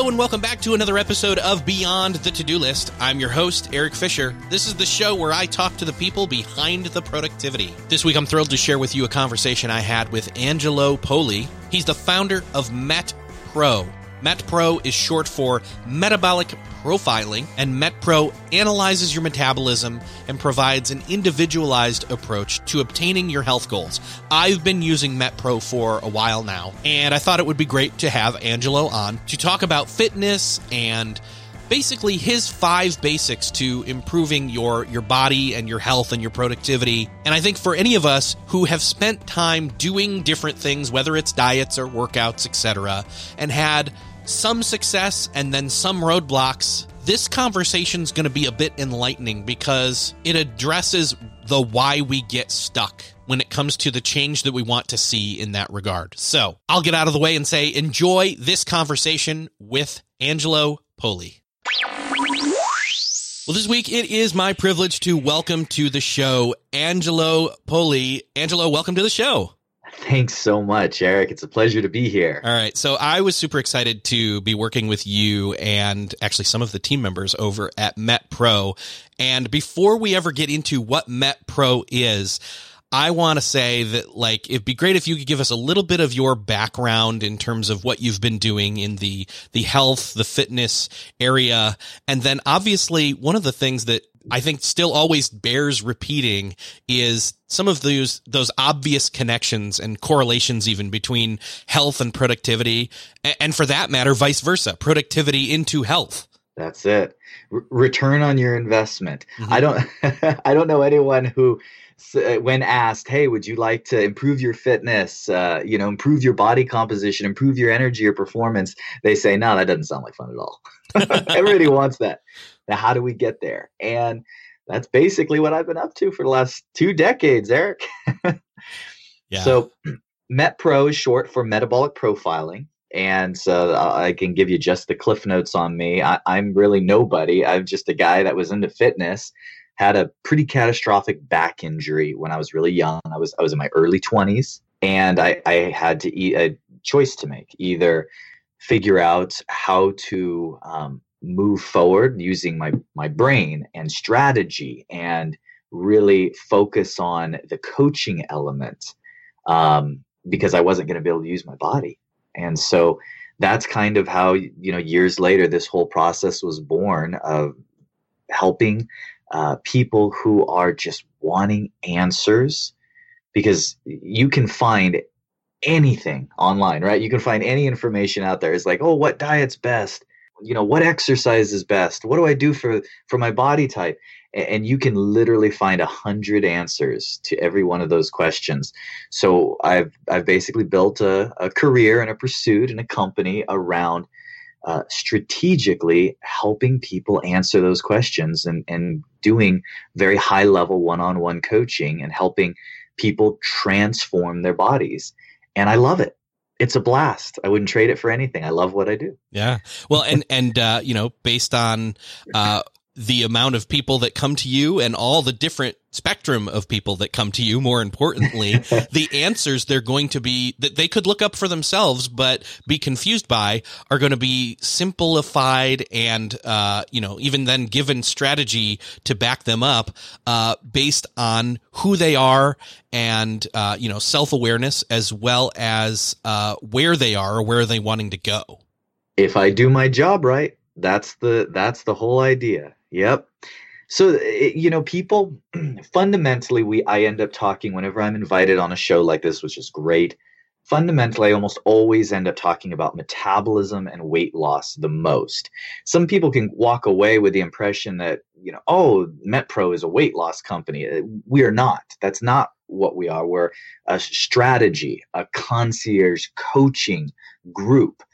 Hello and welcome back to another episode of Beyond the To-Do List. I'm your host, Eric Fisher. This is the show where I talk to the people behind the productivity. This week, I'm thrilled to share with you a conversation I had with Angelo Poli. He's the founder of MetPro. MetPro is short for Metabolic Profiling, and MetPro analyzes your metabolism and provides an individualized approach to obtaining your health goals. I've been using MetPro for a while now, and I thought it would be great to have Angelo on to talk about fitness and basically his 5 basics to improving your body and your health and your productivity. And I think for any of us who have spent time doing different things, whether it's diets or workouts, etc., and had some success and then some roadblocks, this conversation's going to be a bit enlightening because it addresses the why we get stuck when it comes to the change that we want to see in that regard. So I'll get out of the way and say, enjoy this conversation with Angelo Poli. Well, this week it is my privilege to welcome to the show Angelo Poli. Angelo, welcome to the show. Thanks so much, Eric. It's a pleasure to be here. All right. So I was super excited to be working with you and actually some of the team members over at MetPro. And before we ever get into what MetPro is, I want to say that, it'd be great if you could give us a little bit of your background in terms of what you've been doing in the health, the fitness area. And then obviously one of the things that I think still always bears repeating is some of those obvious connections and correlations even between health and productivity, and for that matter, vice versa, productivity into health. That's it. Return on your investment. Mm-hmm. I don't know anyone who, when asked, hey, would you like to improve your fitness, improve your body composition, improve your energy or performance, they say, no, that doesn't sound like fun at all. Everybody wants that. Now, how do we get there? And that's basically what I've been up to for the last 2 decades, Eric. Yeah. So MetPro is short for Metabolic Profiling. And so I can give you just the cliff notes on me. I'm really nobody. I'm just a guy that was into fitness, had a pretty catastrophic back injury when I was really young. I was in my early 20s, and I had to a choice to make, either figure out how to move forward using my brain and strategy and really focus on the coaching element, because I wasn't going to be able to use my body. And so that's kind of how, years later, this whole process was born of helping people who are just wanting answers, because you can find anything online, right? You can find any information out there. It's like, oh, what diet's best? What exercise is best? What do I do for my body type? And you can literally find 100 answers to every one of those questions. So I've basically built a career and a pursuit and a company around strategically helping people answer those questions and doing very high level one-on-one coaching and helping people transform their bodies. And I love it. It's a blast. I wouldn't trade it for anything. I love what I do. Yeah. Well, and based on the amount of people that come to you and all the different spectrum of people that come to you, more importantly, the answers they're going to be that they could look up for themselves but be confused by are going to be simplified and, even then given strategy to back them up based on who they are and, self-awareness, as well as where they are or where are they wanting to go. If I do my job right, that's the whole idea. Yep. So, people fundamentally, I end up talking whenever I'm invited on a show like this, which is great. Fundamentally, I almost always end up talking about metabolism and weight loss the most. Some people can walk away with the impression that, MetPro is a weight loss company. We are not. That's not what we are. We're a strategy, a concierge coaching group.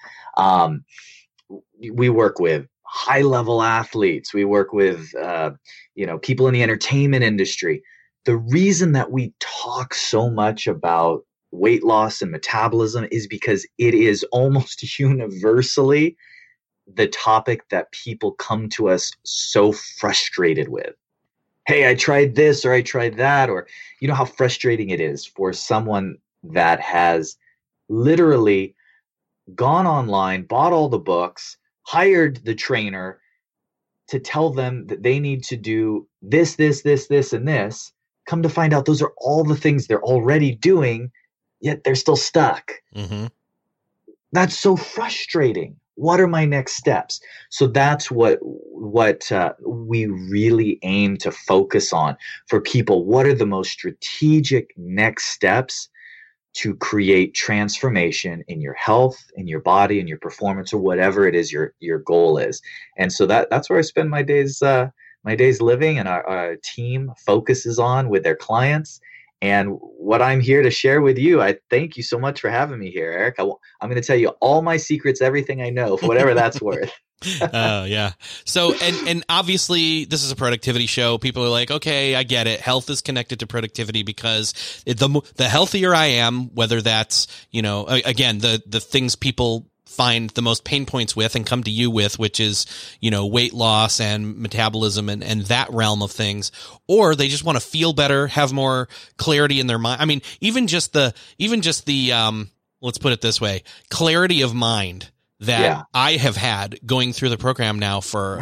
We work with high-level athletes. We work with, people in the entertainment industry. The reason that we talk so much about weight loss and metabolism is because it is almost universally the topic that people come to us so frustrated with. Hey, I tried this or I tried that, or how frustrating it is for someone that has literally gone online, bought all the books, hired the trainer to tell them that they need to do this, and this. Come to find out those are all the things they're already doing, yet they're still stuck. Mm-hmm. That's so frustrating. What are my next steps? So that's what we really aim to focus on for people. What are the most strategic next steps to create transformation in your health, in your body, in your performance, or whatever it is your goal is? And so that's where I spend my days living, and our team focuses on with their clients. And what I'm here to share with you, I thank you so much for having me here, Eric. I'm going to tell you all my secrets, everything I know, for whatever that's worth. Oh, yeah. So, and obviously this is a productivity show. People are like, okay, I get it. Health is connected to productivity because the healthier I am, whether that's, again, the things people find the most pain points with and come to you with, which is, weight loss and metabolism and that realm of things, or they just want to feel better, have more clarity in their mind. I mean, even just the let's put it this way, clarity of mind that I have had going through the program now for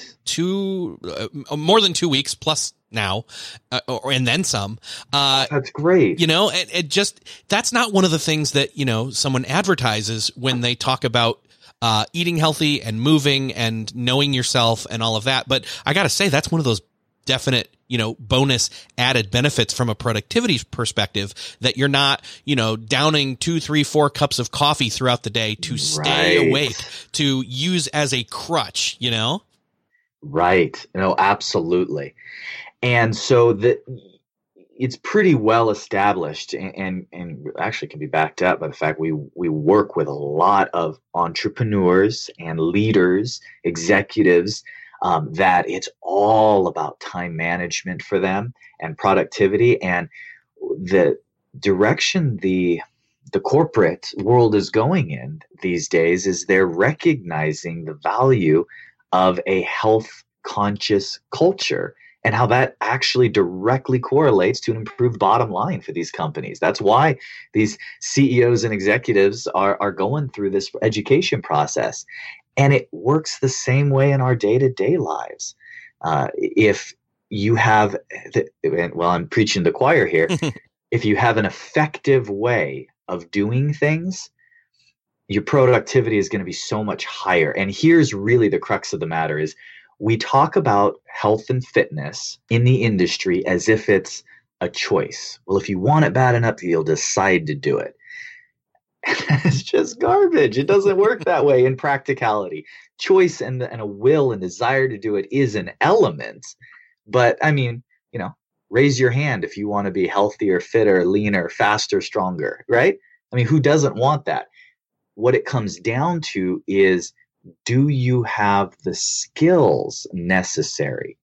more than 2 weeks plus now, and then some. That's great. It just, that's not one of the things that, someone advertises when they talk about eating healthy and moving and knowing yourself and all of that. But I got to say, that's one of those definite, bonus added benefits from a productivity perspective, that you're not, downing 2, 3, 4 cups of coffee throughout the day to stay awake, to use as a crutch, Right. No, absolutely. And so it's pretty well established, and actually can be backed up by the fact we work with a lot of entrepreneurs and leaders, executives, that it's all about time management for them and productivity. And the direction the corporate world is going in these days is they're recognizing the value of a health conscious culture, and how that actually directly correlates to an improved bottom line for these companies. That's why these CEOs and executives are going through this education process. And it works the same way in our day-to-day lives. If you have, I'm preaching to the choir here, if you have an effective way of doing things, your productivity is going to be so much higher. And here's really the crux of the matter is, we talk about health and fitness in the industry as if it's a choice. Well, if you want it bad enough, you'll decide to do it. It's just garbage. It doesn't work that way in practicality. Choice and a will and desire to do it is an element. But I mean, raise your hand if you want to be healthier, fitter, leaner, faster, stronger, right? I mean, who doesn't want that? What it comes down to is, do you have the skills necessary?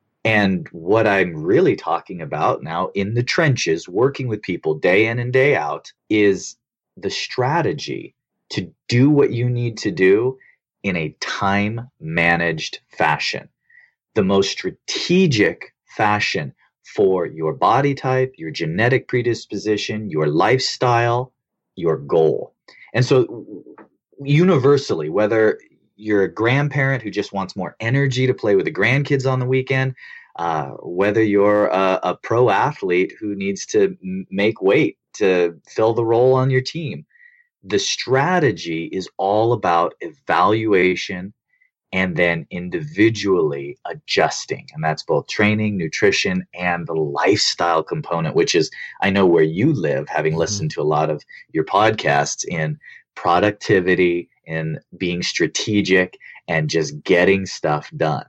And what I'm really talking about now in the trenches, working with people day in and day out, is the strategy to do what you need to do in a time managed fashion, the most strategic fashion for your body type, your genetic predisposition, your lifestyle, your goal. And so universally, whether you're a grandparent who just wants more energy to play with the grandkids on the weekend, whether you're a pro athlete who needs to make weight to fill the role on your team, the strategy is all about evaluation and then individually adjusting. And that's both training, nutrition, and the lifestyle component, which is, I know where you live, having listened to a lot of your podcasts, in productivity and being strategic and just getting stuff done.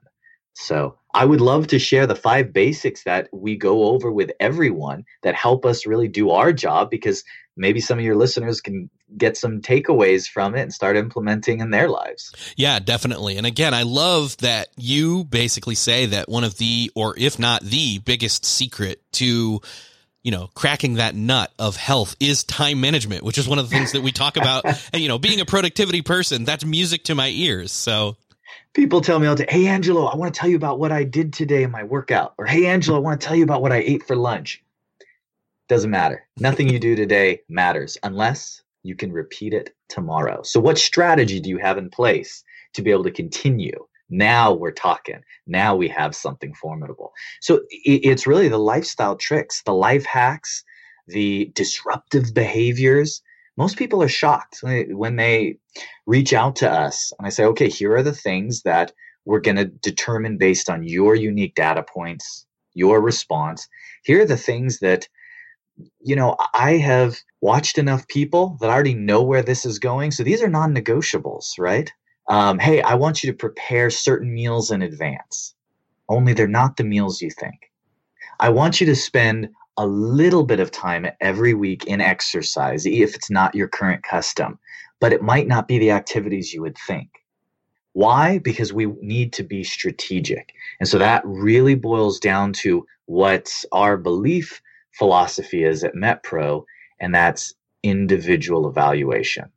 So I would love to share the 5 basics that we go over with everyone that help us really do our job, because maybe some of your listeners can get some takeaways from it and start implementing in their lives. Yeah, definitely. And again, I love that you basically say that one of the, or if not the biggest secret to cracking that nut of health is time management, which is one of the things that we talk about. And, being a productivity person, that's music to my ears. So people tell me all day, hey, Angelo, I want to tell you about what I did today in my workout. Or, hey, Angelo, I want to tell you about what I ate for lunch. Doesn't matter. Nothing you do today matters unless you can repeat it tomorrow. So what strategy do you have in place to be able to continue? Now we're talking. Now we have something formidable. So it's really the lifestyle tricks, the life hacks, the disruptive behaviors. Most people are shocked when they reach out to us and I say, okay, here are the things that we're going to determine based on your unique data points, your response. Here are the things that, I have watched enough people that I already know where this is going. So these are non-negotiables, right? Hey, I want you to prepare certain meals in advance. Only they're not the meals you think. I want you to spend a little bit of time every week in exercise, if it's not your current custom, but it might not be the activities you would think. Why? Because we need to be strategic. And so that really boils down to what our belief philosophy is at MetPro, and that's individual evaluation.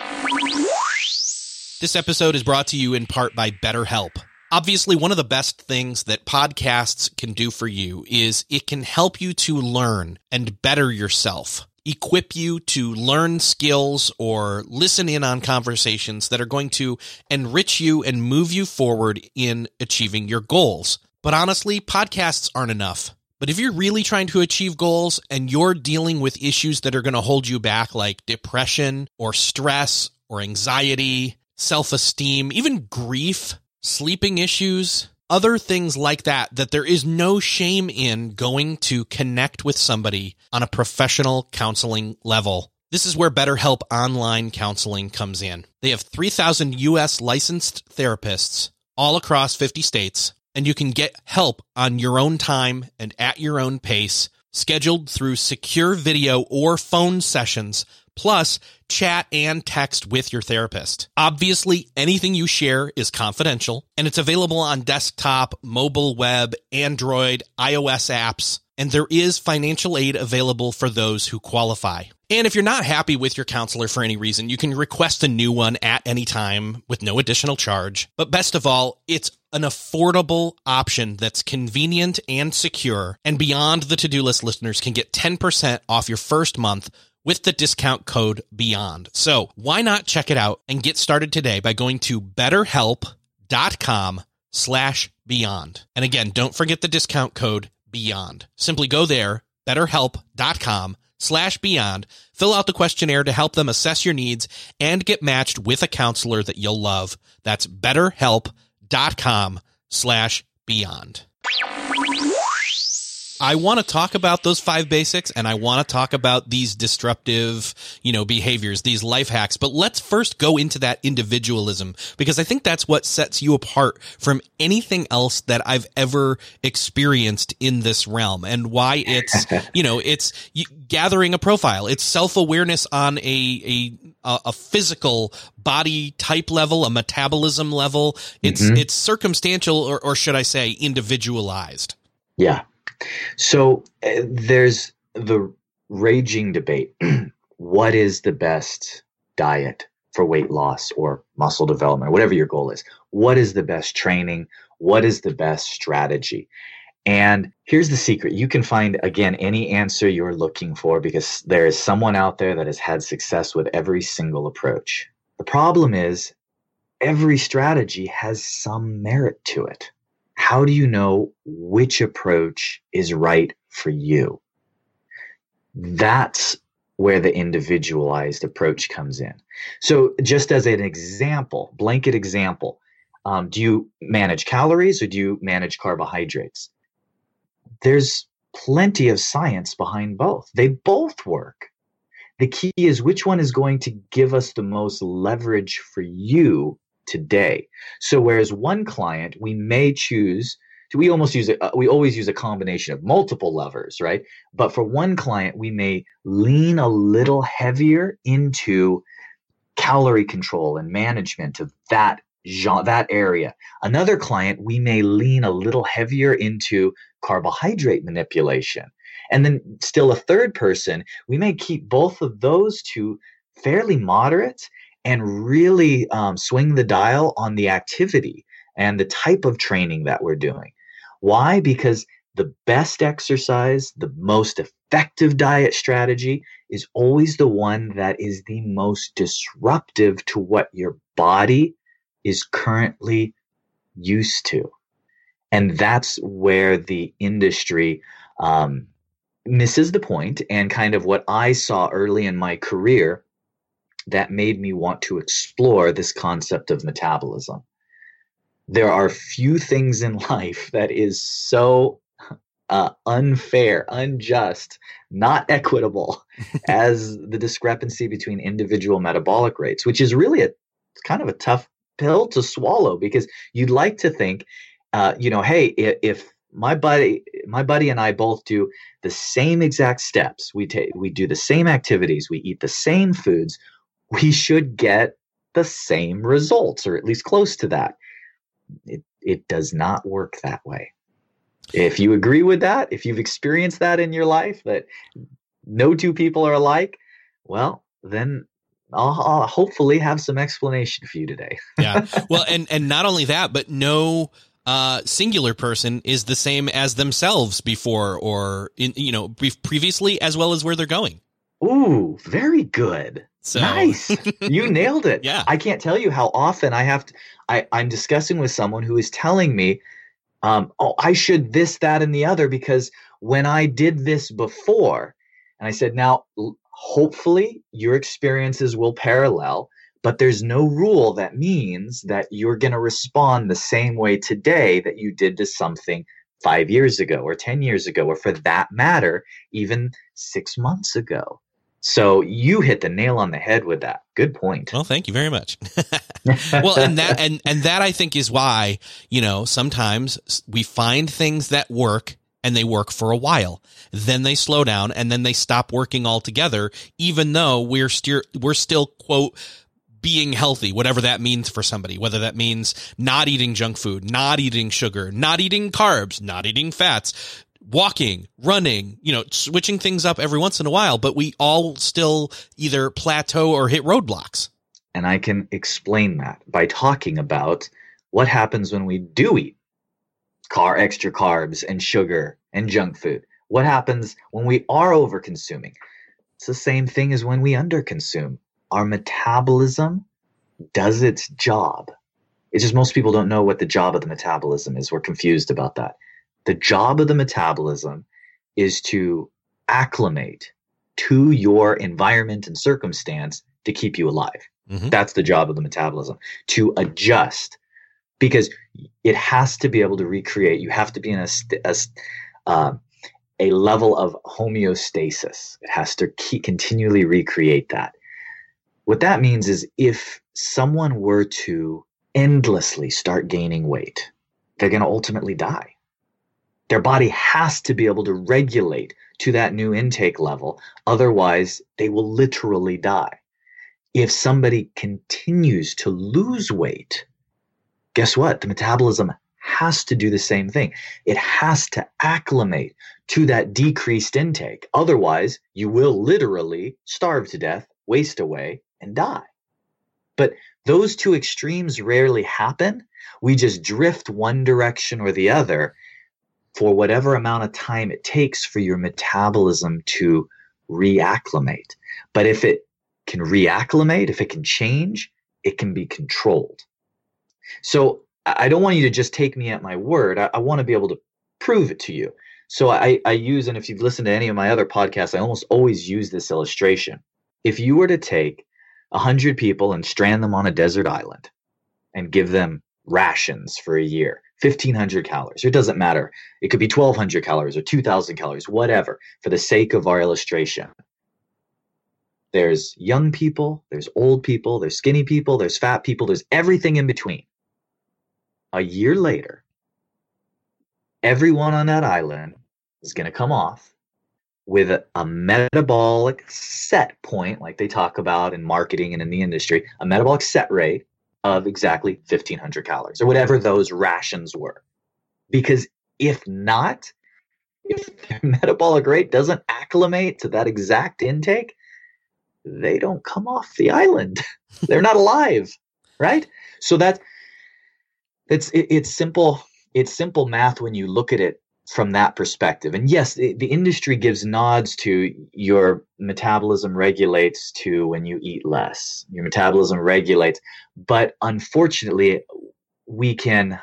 This episode is brought to you in part by BetterHelp. Obviously, one of the best things that podcasts can do for you is it can help you to learn and better yourself, equip you to learn skills or listen in on conversations that are going to enrich you and move you forward in achieving your goals. But honestly, podcasts aren't enough. But if you're really trying to achieve goals and you're dealing with issues that are going to hold you back, like depression or stress or anxiety, self-esteem, even grief, sleeping issues, other things like that there is no shame in going to connect with somebody on a professional counseling level. This is where BetterHelp Online Counseling comes in. They have 3,000 U.S. licensed therapists all across 50 states, and you can get help on your own time and at your own pace, scheduled through secure video or phone sessions, plus chat and text with your therapist. Obviously, anything you share is confidential, and it's available on desktop, mobile web, Android, iOS apps, and there is financial aid available for those who qualify. And if you're not happy with your counselor for any reason, you can request a new one at any time with no additional charge. But best of all, it's an affordable option that's convenient and secure. And Beyond the To-Do List listeners can get 10% off your first month with the discount code BEYOND. So why not check it out and get started today by going to betterhelp.com/beyond. And again, don't forget the discount code BEYOND. Simply go there, betterhelp.com/beyond, fill out the questionnaire to help them assess your needs and get matched with a counselor that you'll love. That's betterhelp.com/beyond. I want to talk about those 5 basics, and I want to talk about these disruptive, behaviors, these life hacks. But let's first go into that individualism, because I think that's what sets you apart from anything else that I've ever experienced in this realm, and why it's, it's gathering a profile. It's self-awareness on a physical body type level, a metabolism level. It's circumstantial, or should I say individualized. Yeah. So there's the raging debate. What is the best diet for weight loss or muscle development, whatever your goal is? What is the best training? What is the best strategy? And here's the secret. You can find, again, any answer you're looking for, because there is someone out there that has had success with every single approach. The problem is every strategy has some merit to it. How do you know which approach is right for you? That's where the individualized approach comes in. So just as an example, blanket example, do you manage calories or do you manage carbohydrates? There's plenty of science behind both. They both work. The key is which one is going to give us the most leverage for you today. So whereas one client, we may choose to, we always use a combination of multiple levers, right? But for one client, we may lean a little heavier into calorie control and management of that area. Another client, we may lean a little heavier into carbohydrate manipulation. And then still a third person, we may keep both of those two fairly moderate and really swing the dial on the activity and the type of training that we're doing. Why? Because the best exercise, the most effective diet strategy is always the one that is the most disruptive to what your body is currently used to. And that's where the industry misses the point, and kind of what I saw early in my career that made me want to explore this concept of metabolism. There are few things in life that is so unfair, unjust, not equitable as the discrepancy between individual metabolic rates, which is really it's kind of a tough pill to swallow, because you'd like to think, hey, if my buddy and I both do the same exact steps, we do the same activities, we eat the same foods, we should get the same results, or at least close to that. It does not work that way. If you agree with that, if you've experienced that in your life, that no two people are alike, well, then I'll hopefully have some explanation for you today. Yeah. Well, and not only that, but no singular person is the same as themselves before or previously, as well as where they're going. Ooh, very good. So. Nice. You nailed it. Yeah. I can't tell you how often I'm discussing with someone who is telling me, I should this, that, and the other, because when I did this before, and I said, now, hopefully your experiences will parallel, but there's no rule that means that you're going to respond the same way today that you did to something 5 years ago or 10 years ago, or for that matter, even 6 months ago. So you hit the nail on the head with that. Good point. Well, thank you very much. Well, and that I think is why, sometimes we find things that work and they work for a while. Then they slow down and then they stop working altogether, even though we're still, quote, being healthy, whatever that means for somebody, whether that means not eating junk food, not eating sugar, not eating carbs, not eating fats, walking, running, switching things up every once in a while, but we all still either plateau or hit roadblocks. And I can explain that by talking about what happens when we do eat extra carbs and sugar and junk food. What happens when we are over consuming? It's the same thing as when we underconsume. Our metabolism does its job. It's just most people don't know what the job of the metabolism is. We're confused about that. The job of the metabolism is to acclimate to your environment and circumstance to keep you alive. Mm-hmm. That's the job of the metabolism, to adjust, because it has to be able to recreate. You have to be in a level of homeostasis. It has to continually recreate that. What that means is if someone were to endlessly start gaining weight, they're going to ultimately die. Their body has to be able to regulate to that new intake level. Otherwise, they will literally die. If somebody continues to lose weight, guess what? The metabolism has to do the same thing. It has to acclimate to that decreased intake. Otherwise, you will literally starve to death, waste away, and die. But those two extremes rarely happen. We just drift one direction or the other for whatever amount of time it takes for your metabolism to reacclimate. But if it can reacclimate, if it can change, it can be controlled. So I don't want you to just take me at my word. I want to be able to prove it to you. So I use, and if you've listened to any of my other podcasts, I almost always use this illustration. If you were to take 100 people and strand them on a desert island and give them rations for a year, 1,500 calories. It doesn't matter. It could be 1,200 calories or 2,000 calories, whatever, for the sake of our illustration. There's young people, there's old people, there's skinny people, there's fat people, there's everything in between. A year later, everyone on that island is going to come off with a metabolic set point, like they talk about in marketing and in the industry, a metabolic set rate of exactly 1,500 calories or whatever those rations were. Because if not, if their metabolic rate doesn't acclimate to that exact intake, they don't come off the island. They're not alive, right? So it's simple. It's simple math when you look at it from that perspective. And yes, the industry gives nods to your metabolism regulates to when you eat less. Your metabolism regulates, but unfortunately, we can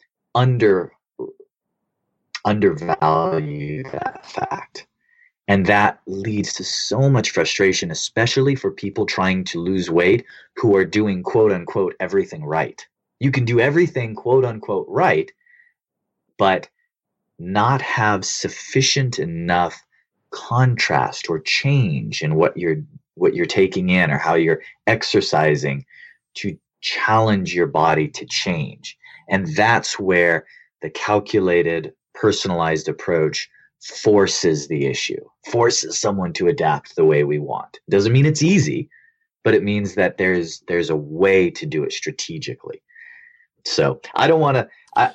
undervalue that fact. And that leads to so much frustration, especially for people trying to lose weight who are doing quote unquote everything right. You can do everything quote unquote right, but not have sufficient enough contrast or change in what you're taking in or how you're exercising to challenge your body to change. And that's where the calculated, personalized approach forces the issue, forces someone to adapt the way we want. Doesn't mean it's easy, but it means that there's a way to do it strategically. So I don't want to,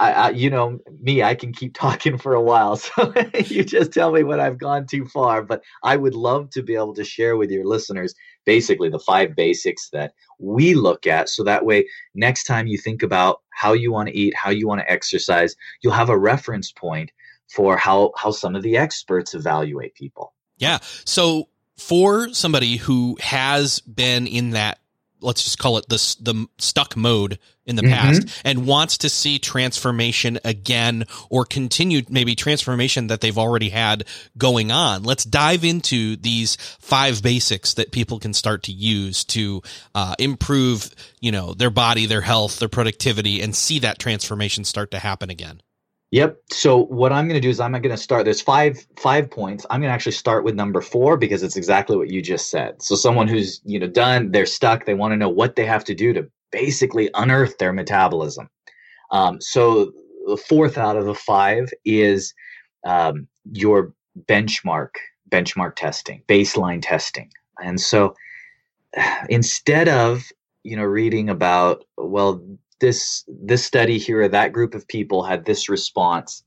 I can keep talking for a while. So you just tell me when I've gone too far, but I would love to be able to share with your listeners basically the 5 basics that we look at. So that way, next time you think about how you want to eat, how you want to exercise, you'll have a reference point for how some of the experts evaluate people. Yeah. So for somebody who has been in that, let's just call it the stuck mode in the past and wants to see transformation again or continued maybe transformation that they've already had going on. Let's dive into these 5 basics that people can start to use to improve, their body, their health, their productivity, and see that transformation start to happen again. Yep. So what I'm going to do is I'm going to start. There's five points. I'm going to actually start with number 4 because it's exactly what you just said. So someone who's done, they're stuck. They want to know what they have to do to basically unearth their metabolism. So the 4th out of the 5 is your benchmark testing, baseline testing. And so instead of reading about this study here or that group of people had this response,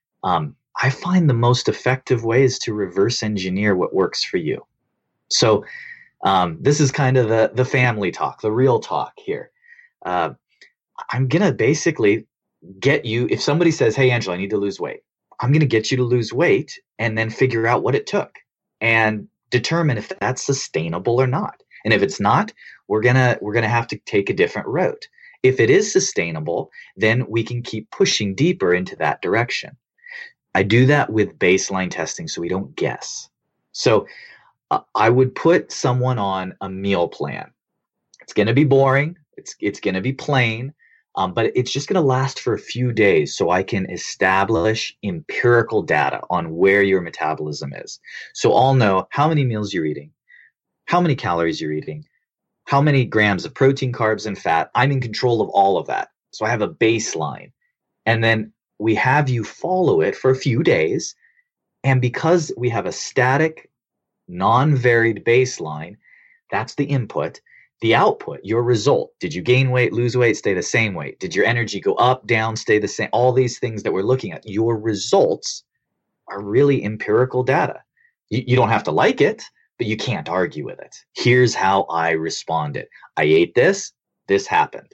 I find the most effective way is to reverse engineer what works for you. So this is kind of the family talk, the real talk here. I'm going to basically get you, if somebody says, hey, Angela, I need to lose weight, I'm going to get you to lose weight and then figure out what it took and determine if that's sustainable or not. And if it's not, we're going to have to take a different route. If it is sustainable, then we can keep pushing deeper into that direction. I do that with baseline testing so we don't guess. So I would put someone on a meal plan. It's going to be boring. It's going to be plain, but it's just going to last for a few days so I can establish empirical data on where your metabolism is. So I'll know how many meals you're eating, how many calories you're eating, how many grams of protein, carbs, and fat. I'm in control of all of that. So I have a baseline. And then we have you follow it for a few days. And because we have a static, non-varied baseline, that's the input. The output, your result. Did you gain weight, lose weight, stay the same weight? Did your energy go up, down, stay the same? All these things that we're looking at. Your results are really empirical data. You don't have to like it, but you can't argue with it. Here's how I responded. I ate this happened.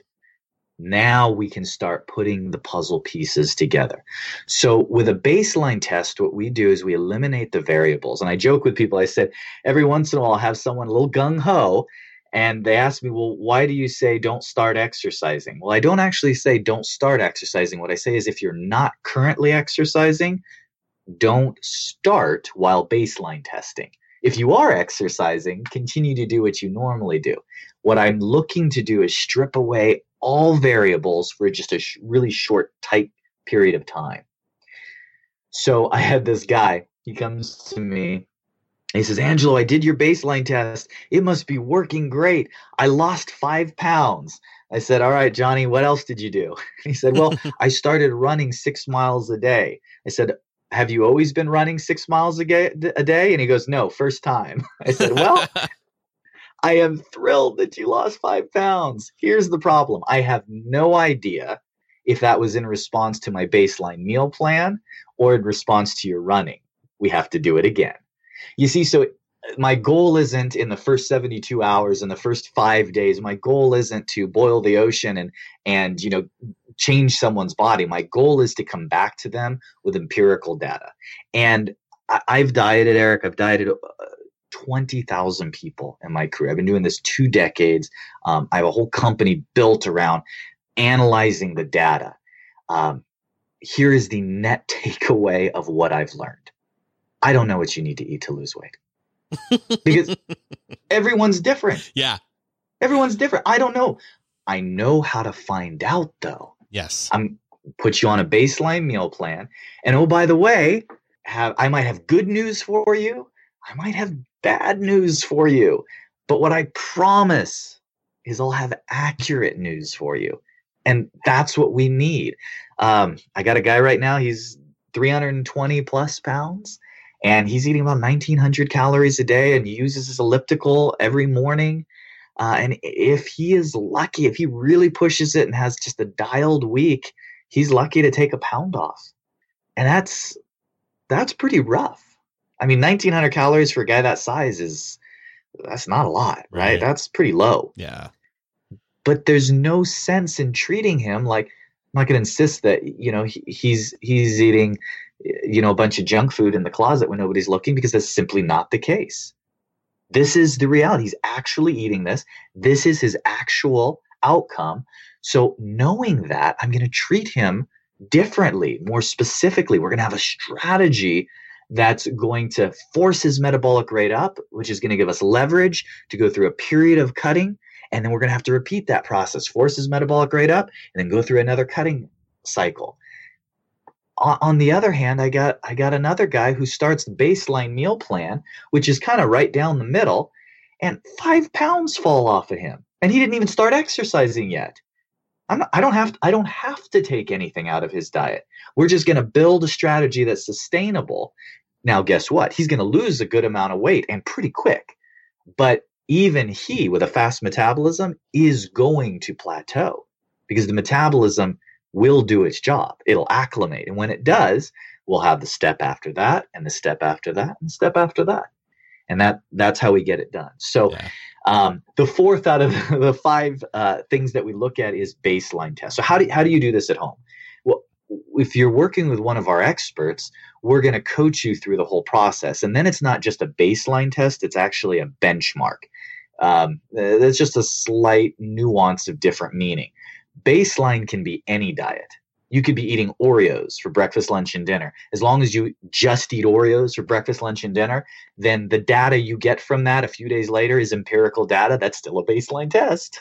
Now we can start putting the puzzle pieces together. So with a baseline test, what we do is we eliminate the variables. And I joke with people, I said, every once in a while I'll have someone a little gung-ho, and they ask me, well, why do you say don't start exercising? Well, I don't actually say don't start exercising. What I say is if you're not currently exercising, don't start while baseline testing. If you are exercising, continue to do what you normally do. What I'm looking to do is strip away all variables for just a really short, tight period of time. So I had this guy, he comes to me, he says, Angelo, I did your baseline test. It must be working great. I lost 5 pounds. I said, all right, Johnny, what else did you do? He said, well, I started running 6 miles a day. I said, have you always been running 6 miles a day? And he goes, no, first time. I said, well, I am thrilled that you lost 5 pounds. Here's the problem. I have no idea if that was in response to my baseline meal plan or in response to your running. We have to do it again. You see, so my goal isn't in the first 72 hours, in the first 5 days, my goal isn't to boil the ocean and change someone's body. My goal is to come back to them with empirical data. And I've dieted, Eric. I've dieted 20,000 people in my career. I've been doing this 2 decades. I have a whole company built around analyzing the data. Here is the net takeaway of what I've learned. I don't know what you need to eat to lose weight because everyone's different. Yeah. Everyone's different. I don't know. I know how to find out, though. Yes. I'm put you on a baseline meal plan. And oh, by the way, I might have good news for you. I might have bad news for you. But what I promise is I'll have accurate news for you. And that's what we need. I got a guy right now. He's 320 plus pounds. And he's eating about 1,900 calories a day. And he uses his elliptical every morning. And if he is lucky, if he really pushes it and has just a dialed week, he's lucky to take a pound off. And that's pretty rough. I mean, 1,900 calories for a guy that size that's not a lot, right? That's pretty low. Yeah. But there's no sense in treating him like, I'm not going to insist that, he's eating, a bunch of junk food in the closet when nobody's looking, because that's simply not the case. This is the reality. He's actually eating this. This is his actual outcome. So knowing that, I'm going to treat him differently, more specifically. We're going to have a strategy that's going to force his metabolic rate up, which is going to give us leverage to go through a period of cutting. And then we're going to have to repeat that process, force his metabolic rate up, and then go through another cutting cycle. On the other hand, I got another guy who starts the baseline meal plan, which is kind of right down the middle, and 5 pounds fall off of him, and he didn't even start exercising yet. I don't have to take anything out of his diet. We're just going to build a strategy that's sustainable. Now, guess what? He's going to lose a good amount of weight and pretty quick, but even he, with a fast metabolism, is going to plateau because the metabolism will do its job. It'll acclimate. And when it does, we'll have the step after that and the step after that and the step after that. And that's how we get it done. So the fourth out of the 5 things that we look at is baseline test. So how do you do this at home? Well, if you're working with one of our experts, we're going to coach you through the whole process. And then it's not just a baseline test. It's actually a benchmark. There's just a slight nuance of different meaning. Baseline can be any diet. You could be eating Oreos for breakfast, lunch, and dinner. As long as you just eat Oreos for breakfast, lunch, and dinner, then the data you get from that a few days later is empirical data. That's still a baseline test.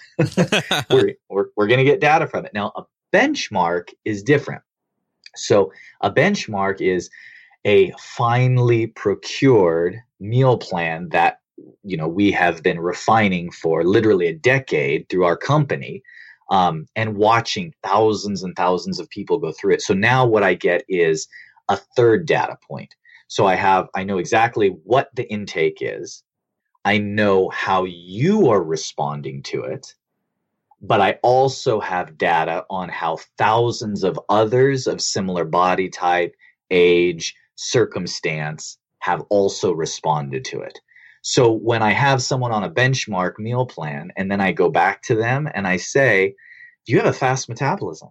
We're going to get data from it. Now, a benchmark is different. So a benchmark is a finely procured meal plan that we have been refining for literally a decade through our company. And watching thousands and thousands of people go through it. So now what I get is a third data point. So I know exactly what the intake is. I know how you are responding to it, but I also have data on how thousands of others of similar body type, age, circumstance have also responded to it. So when I have someone on a benchmark meal plan and then I go back to them and I say, do you have a fast metabolism?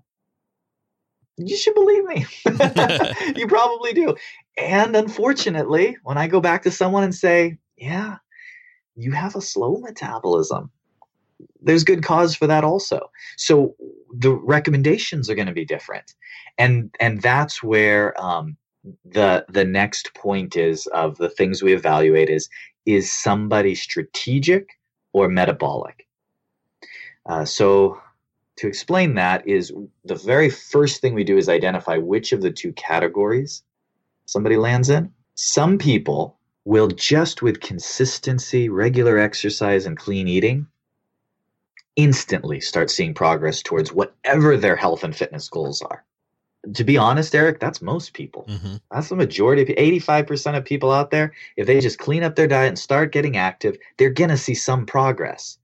You should believe me. You probably do. And unfortunately, when I go back to someone and say, yeah, you have a slow metabolism, there's good cause for that also. So the recommendations are going to be different. And that's where the next point is of the things we evaluate is somebody strategic or metabolic? So to explain that is the very first thing we do is identify which of the 2 categories somebody lands in. Some people will just with consistency, regular exercise, and clean eating instantly start seeing progress towards whatever their health and fitness goals are. To be honest, Eric, that's most people. Mm-hmm. That's the majority of 85% of people out there. If they just clean up their diet and start getting active, they're going to see some progress.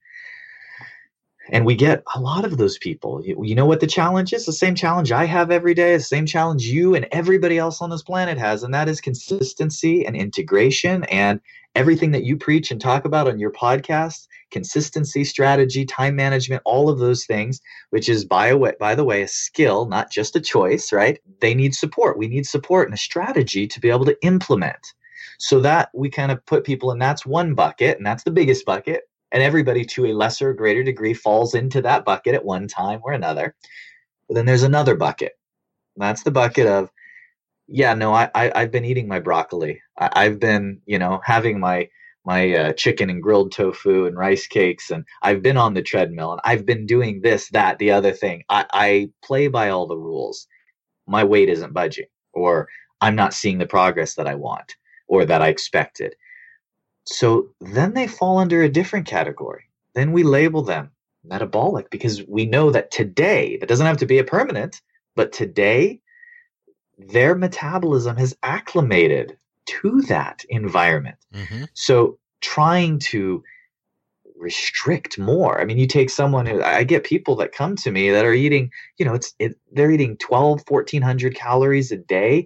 And we get a lot of those people. You know what the challenge is? The same challenge I have every day, the same challenge you and everybody else on this planet has, and that is consistency and integration. And everything that you preach and talk about on your podcast consistency, strategy, time management, all of those things, which is, by the way, a skill, not just a choice, right? They need support. We need support and a strategy to be able to implement. So that we kind of put people in, that's one bucket, and that's the biggest bucket. And everybody to a lesser or greater degree falls into that bucket at one time or another. But then there's another bucket. And that's the bucket of, yeah, no, I've been eating my broccoli. I've been, having my chicken and grilled tofu and rice cakes, and I've been on the treadmill, and I've been doing this, that, the other thing. I play by all the rules. My weight isn't budging, or I'm not seeing the progress that I want or that I expected. So then they fall under a different category. Then we label them metabolic, because we know that today, that doesn't have to be a permanent, but today their metabolism has acclimated to that environment. Mm-hmm. So trying to restrict more. I mean, you take someone who, I get people that come to me that are eating, they're eating 1,400 calories a day.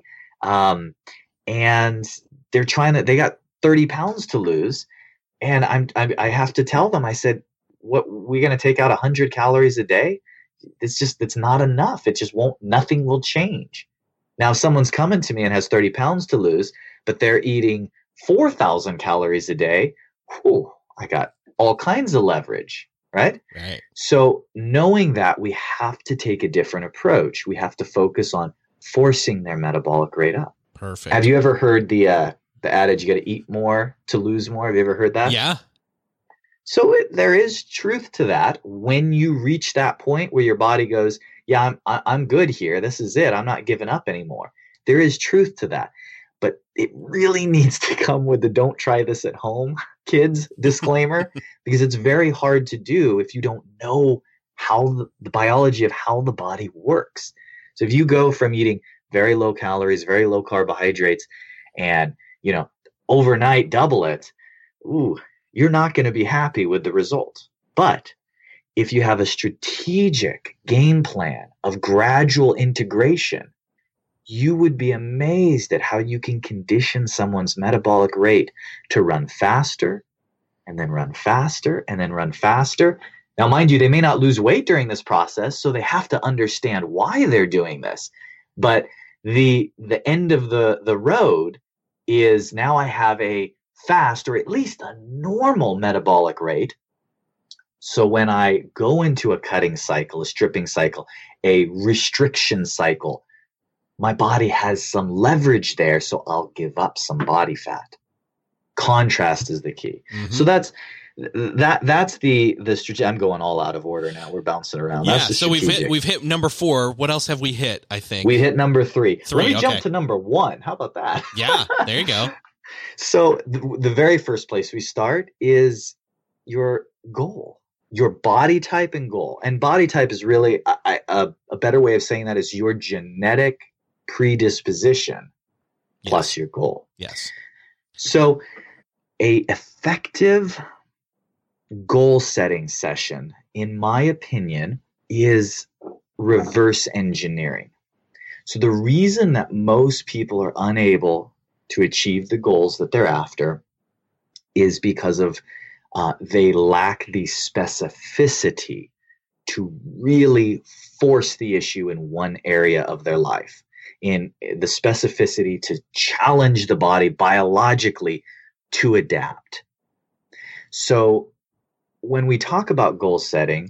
And they got 30 pounds to lose. And I have to tell them, I said, what, we're going to take out 100 calories a day? It's not enough. Nothing will change. Now, if someone's coming to me and has 30 pounds to lose, but they're eating 4,000 calories a day, I got all kinds of leverage, right? Right. So knowing that, we have to take a different approach. We have to focus on forcing their metabolic rate up. Perfect. Have you ever heard the adage, you got to eat more to lose more? Have you ever heard that? Yeah. So there is truth to that. When you reach that point where your body goes, yeah, I'm good here. This is it. I'm not giving up anymore. There is truth to that. But it really needs to come with the don't try this at home, kids, disclaimer, because it's very hard to do if you don't know how the biology of how the body works. So if you go from eating very low calories, very low carbohydrates, and, overnight double it, you're not going to be happy with the result. But if you have a strategic game plan of gradual integration, you would be amazed at how you can condition someone's metabolic rate to run faster, and then run faster, and then run faster. Now, mind you, they may not lose weight during this process, so they have to understand why they're doing this. But the end of the road is, now I have a fast, or at least a normal metabolic rate. So when I go into a cutting cycle, a stripping cycle, a restriction cycle, my body has some leverage there, so I'll give up some body fat. Contrast is the key. Mm-hmm. So that's the strategy. I'm going all out of order now. We're bouncing around. Yeah. So we've hit number 4. What else have we hit? I think we hit number 3. Let me jump to number 1. How about that? Yeah. There you go. So the very first place we start is your goal, your body type and goal. And body type is really a better way of saying that is your genetic predisposition plus your goal. Yes. So a effective goal setting session, in my opinion, is reverse engineering. So the reason that most people are unable to achieve the goals that they're after is because of they lack the specificity to really force the issue in one area of their life, in the specificity to challenge the body biologically to adapt. So when we talk about goal setting,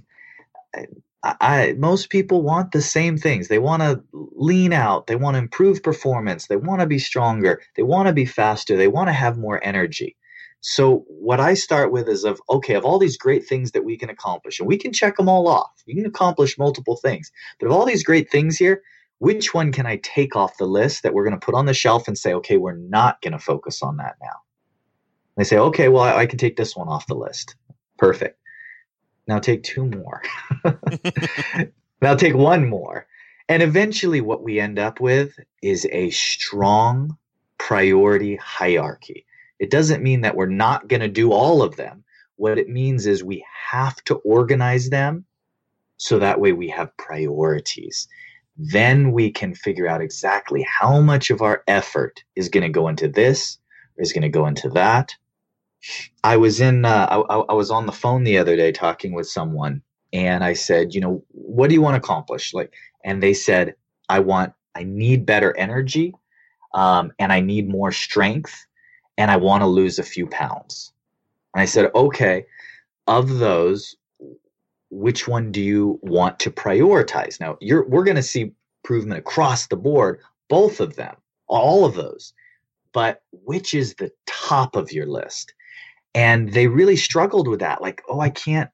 most people want the same things. They want to lean out. They want to improve performance. They want to be stronger. They want to be faster. They want to have more energy. So what I start with is of all these great things that we can accomplish, and we can check them all off. You can accomplish multiple things. But of all these great things here, which one can I take off the list that we're going to put on the shelf and say, okay, we're not going to focus on that now? And they say, okay, well, I can take this one off the list. Perfect. Now take 2 more. Now take 1 more. And eventually what we end up with is a strong priority hierarchy. It doesn't mean that we're not going to do all of them. What it means is we have to organize them so that way we have priorities. Then we can figure out exactly how much of our effort is going to go into this or is going to go into that. I was in I was on the phone the other day talking with someone, and I said, what do you want to accomplish? And they said, I need better energy, and I need more strength, and I want to lose a few pounds. And I said, okay, of those, which one do you want to prioritize? Now, we're going to see improvement across the board, both of them, all of those. But which is the top of your list? And they really struggled with that. Like, oh, I can't,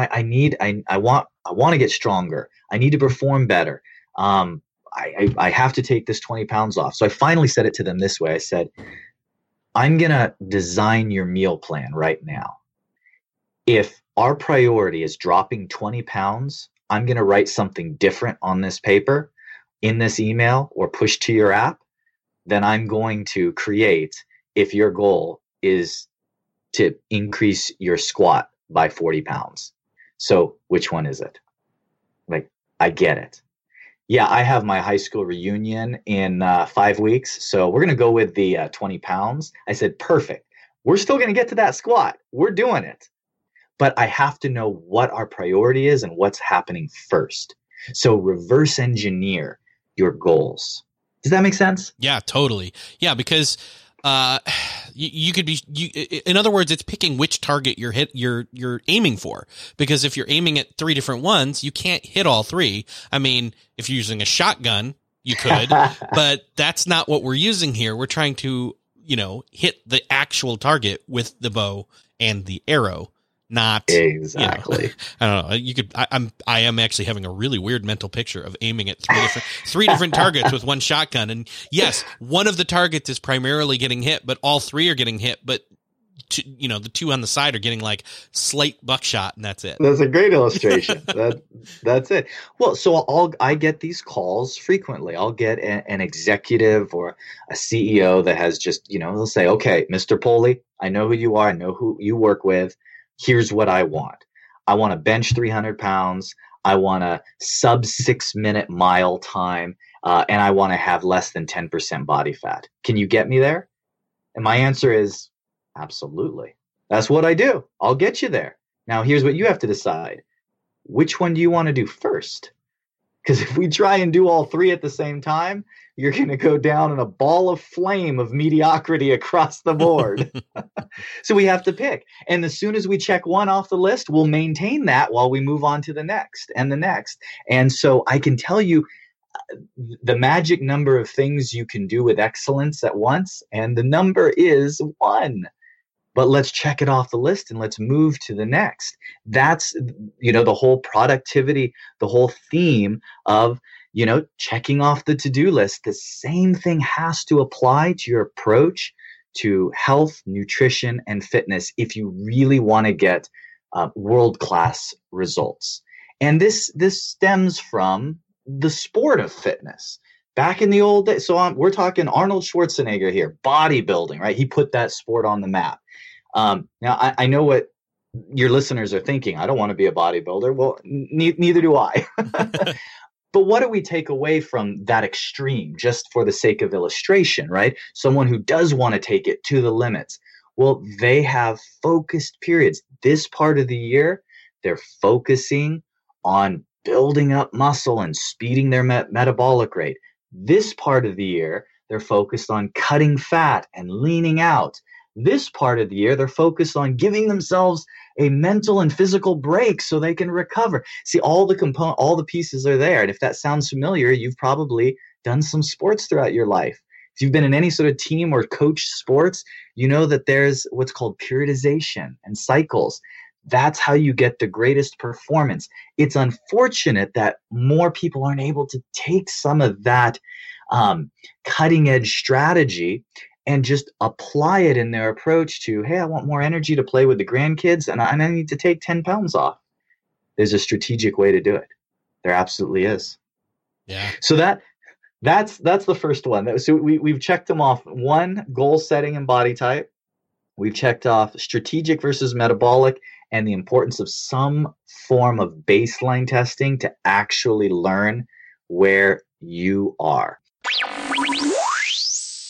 I want to get stronger. I need to perform better. I have to take this 20 pounds off. So I finally said it to them this way. I said, I'm going to design your meal plan right now. If our priority is dropping 20 pounds, I'm going to write something different on this paper, in this email, or push to your app than I'm going to create if your goal is to increase your squat by 40 pounds. So which one is it? Like, I get it. Yeah, I have my high school reunion in 5 weeks. So we're going to go with the 20 pounds. I said, perfect. We're still going to get to that squat. We're doing it. But I have to know what our priority is and what's happening first. So reverse engineer your goals. Does that make sense? Yeah, totally. Yeah, because you could be, in other words, it's picking which target you're aiming for. Because if you're aiming at 3 different ones, you can't hit all 3. I mean, if you're using a shotgun, you could, but that's not what we're using here. We're trying to, hit the actual target with the bow and the arrow. Not exactly. I don't know. You could. I am actually having a really weird mental picture of aiming at three different targets with one shotgun. And yes, one of the targets is primarily getting hit, but all 3 are getting hit. But the 2 on the side are getting like slight buckshot, and that's it. That's a great illustration. That's it. Well, so I get these calls frequently. I'll get an executive or a CEO that has just they'll say, "Okay, Mr. Poley, I know who you are. I know who you work with. Here's what I want. I want to bench 300 pounds. I want a sub 6-minute mile time. And I want to have less than 10% body fat. Can you get me there?" And my answer is absolutely. That's what I do. I'll get you there. Now, here's what you have to decide. Which one do you want to do first? Because if we try and do all 3 at the same time, you're going to go down in a ball of flame of mediocrity across the board. So we have to pick. And as soon as we check one off the list, we'll maintain that while we move on to the next and the next. And so I can tell you the magic number of things you can do with excellence at once, and the number is 1. But let's check it off the list and let's move to the next. That's, the whole productivity, the whole theme of, checking off the to-do list. The same thing has to apply to your approach to health, nutrition, and fitness if you really want to get world-class results. And this stems from the sport of fitness. Back in the old days, so we're talking Arnold Schwarzenegger here, bodybuilding, right? He put that sport on the map. Now, I know what your listeners are thinking. I don't want to be a bodybuilder. Well, neither do I. But what do we take away from that extreme just for the sake of illustration, right? Someone who does want to take it to the limits. Well, they have focused periods. This part of the year, they're focusing on building up muscle and speeding their metabolic rate. This part of the year, they're focused on cutting fat and leaning out. This part of the year, they're focused on giving themselves a mental and physical break so they can recover. See, all the pieces are there. And if that sounds familiar, you've probably done some sports throughout your life. If you've been in any sort of team or coach sports, you know that there's what's called periodization and cycles. That's how you get the greatest performance. It's unfortunate that more people aren't able to take some of that cutting edge strategy and just apply it in their approach to, hey, I want more energy to play with the grandkids and I need to take 10 pounds off. There's a strategic way to do it. There absolutely is. Yeah. So that's the first one. So we've checked them off. 1, goal setting and body type. We've checked off strategic versus metabolic and the importance of some form of baseline testing to actually learn where you are.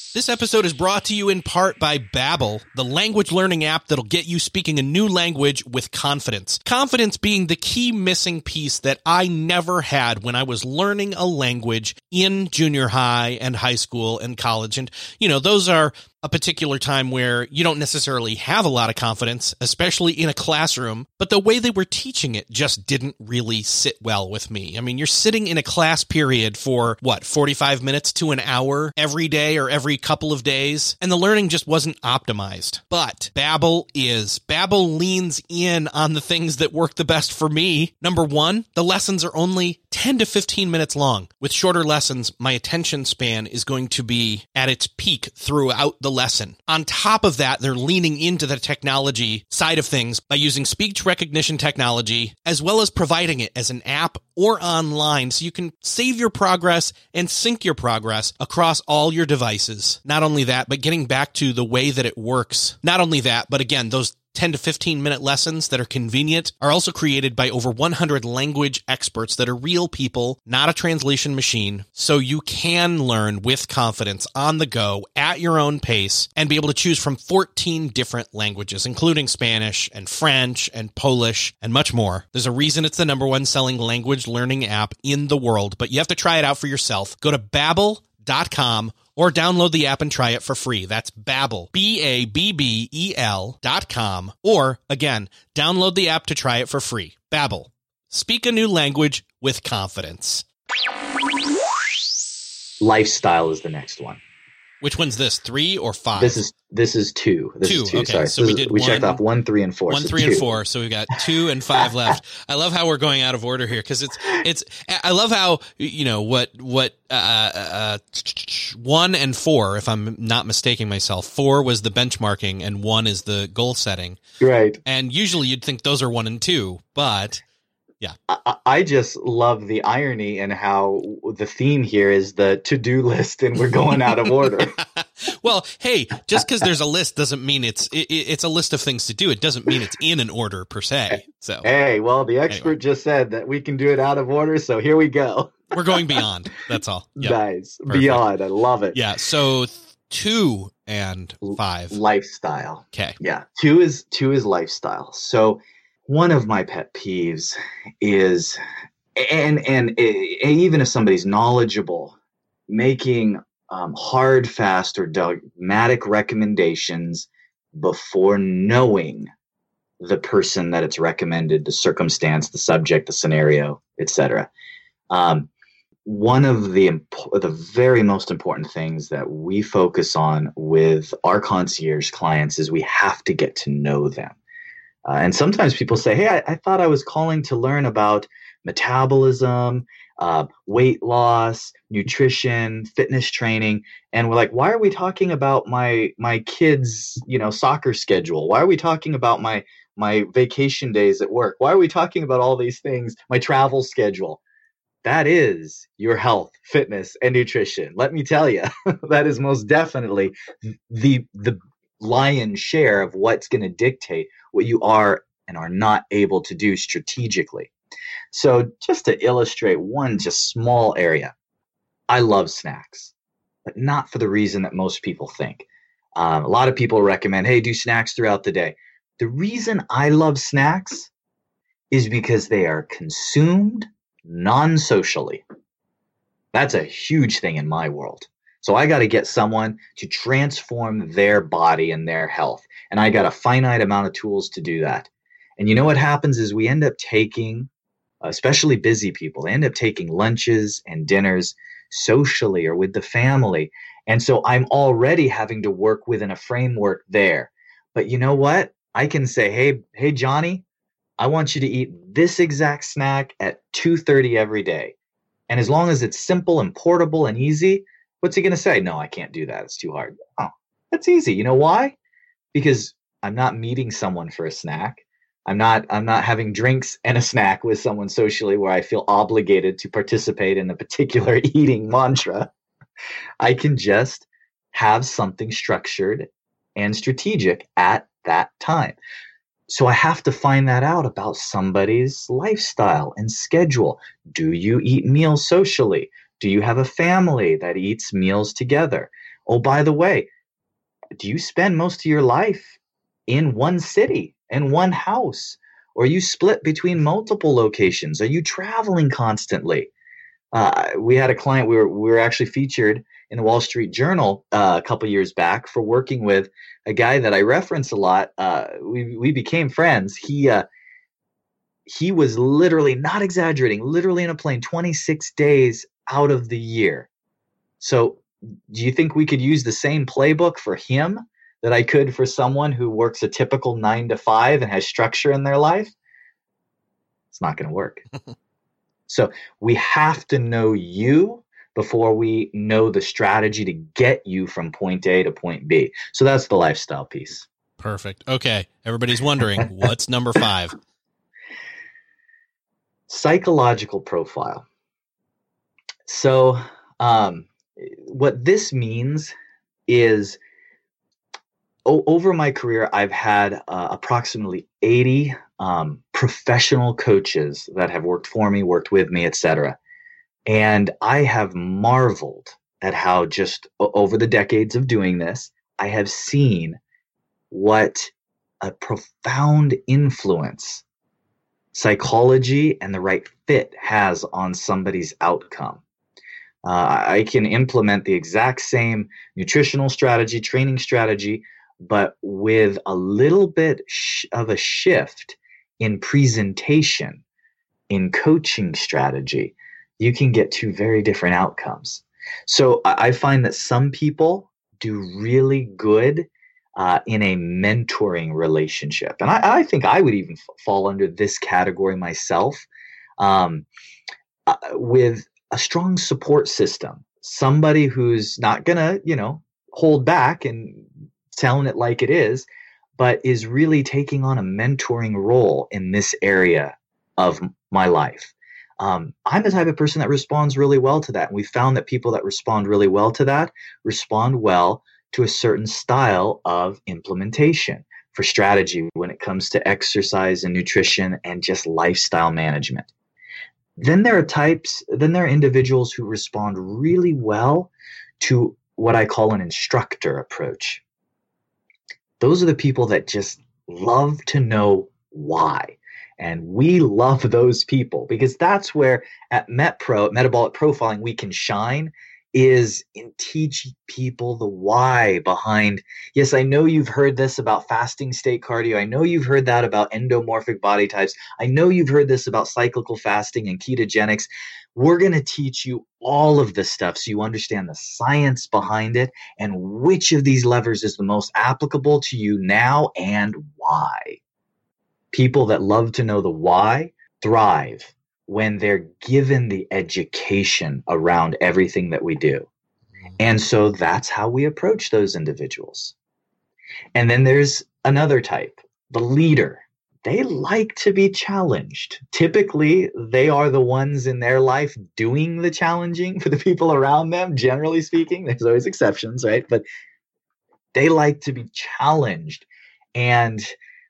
This episode is brought to you in part by Babbel, the language learning app that'll get you speaking a new language with confidence. Confidence being the key missing piece that I never had when I was learning a language in junior high and high school and college. And, those are a particular time where you don't necessarily have a lot of confidence, especially in a classroom, but the way they were teaching it just didn't really sit well with me. I mean, you're sitting in a class period for 45 minutes to an hour every day or every couple of days, and the learning just wasn't optimized. But Babbel leans in on the things that work the best for me. Number one, the lessons are only 10 to 15 minutes long. With shorter lessons, my attention span is going to be at its peak throughout the lesson. On top of that, they're leaning into the technology side of things by using speech recognition technology, as well as providing it as an app or online so you can save your progress and sync your progress across all your devices. Not only that, but getting back to the way that it works. Not only that, but again, those 10 to 15 minute lessons that are convenient are also created by over 100 language experts that are real people, not a translation machine, so you can learn with confidence on the go at your own pace and be able to choose from 14 different languages, including Spanish and French and Polish and much more. There's a reason it's the number one selling language learning app in the world, but you have to try it out for yourself. Go to Babbel.com or download the app and try it for free. That's Babbel, Babbel.com. Or, again, download the app to try it for free. Babbel. Speak a new language with confidence. Lifestyle is the next one. Which one's this? 3 or 5? This is 2. This is 2. Okay, sorry. So we checked off 1, 3, and 4. 1, 3, and 4. So we've got 2 and 5 left. I love how we're going out of order here because it's. I love how what 1 and 4, if I'm not mistaking myself, 4 was the benchmarking and 1 is the goal setting. Right. And usually you'd think those are 1 and 2, but. Yeah. I just love the irony and how the theme here is the to-do list and we're going out of order. Well, hey, just because there's a list doesn't mean it's a list of things to do. It doesn't mean it's in an order per se. So hey, well, the expert just said that we can do it out of order, so here we go. We're going beyond. That's all. Yep. Nice. Perfect. Beyond. I love it. Yeah. So 2 and 5. Lifestyle. Okay. Yeah. 2 is lifestyle. So one of my pet peeves is, and even if somebody's knowledgeable, making hard, fast, or dogmatic recommendations before knowing the person that it's recommended, the circumstance, the subject, the scenario, etc. One of the very most important things that we focus on with our concierge clients is we have to get to know them. And sometimes people say, hey, I thought I was calling to learn about metabolism, weight loss, nutrition, fitness training. And we're like, why are we talking about my kids' soccer schedule? Why are we talking about my vacation days at work? Why are we talking about all these things, my travel schedule? That is your health, fitness, and nutrition. Let me tell you, that is most definitely the lion's share of what's going to dictate what you are and are not able to do strategically. So just to illustrate one just small area, I love snacks, but not for the reason that most people think. A lot of people recommend, hey, do snacks throughout the day. The reason I love snacks is because they are consumed non-socially. That's a huge thing in my world. So I got to get someone to transform their body and their health. And I got a finite amount of tools to do that. And you know what happens is we end up taking, especially busy people, they end up taking lunches and dinners socially or with the family. And so I'm already having to work within a framework there. But you know what? I can say, hey, Johnny, I want you to eat this exact snack at 2:30 every day. And as long as it's simple and portable and easy, what's he going to say? No, I can't do that. It's too hard. Oh, that's easy. You know why? Because I'm not meeting someone for a snack. I'm not having drinks and a snack with someone socially where I feel obligated to participate in a particular eating mantra. I can just have something structured and strategic at that time. So I have to find that out about somebody's lifestyle and schedule. Do you eat meals socially? Do you have a family that eats meals together? Oh, by the way, do you spend most of your life in one city, in one house? Or are you split between multiple locations? Are you traveling constantly? We had a client, we were actually featured in the Wall Street Journal a couple years back for working with a guy that I reference a lot. We became friends. He was literally, not exaggerating, literally in a plane 26 days out of the year. So do you think we could use the same playbook for him that I could for someone who works a typical 9 to 5 and has structure in their life? It's not going to work. So we have to know you before we know the strategy to get you from point A to point B. So that's the lifestyle piece. Perfect. Okay. Everybody's wondering, what's number 5? Psychological profile. So what this means is over my career, I've had approximately 80 professional coaches that have worked for me, worked with me, etc. And I have marveled at how just over the decades of doing this, I have seen what a profound influence psychology and the right fit has on somebody's outcome. I can implement the exact same nutritional strategy, training strategy, but with a little bit of a shift in presentation, in coaching strategy, you can get 2 very different outcomes. So I find that some people do really good in a mentoring relationship. And I think I would even fall under this category myself, with a strong support system, somebody who's not going to, hold back and telling it like it is, but is really taking on a mentoring role in this area of my life. I'm the type of person that responds really well to that. And we found that people that respond really well to that respond well to a certain style of implementation for strategy when it comes to exercise and nutrition and just lifestyle management. Then there are individuals who respond really well to what I call an instructor approach. Those are the people that just love to know why. And we love those people because that's where at MetPro, Metabolic Profiling, we can shine, is in teaching people the why behind, yes, I know you've heard this about fasting state cardio. I know you've heard that about endomorphic body types. I know you've heard this about cyclical fasting and ketogenics. We're going to teach you all of this stuff so you understand the science behind it and which of these levers is the most applicable to you now and why. People that love to know the why thrive when they're given the education around everything that we do. And so that's how we approach those individuals. And then there's another type, the leader. They like to be challenged. Typically, they are the ones in their life doing the challenging for the people around them, generally speaking. There's always exceptions, right? But they like to be challenged. And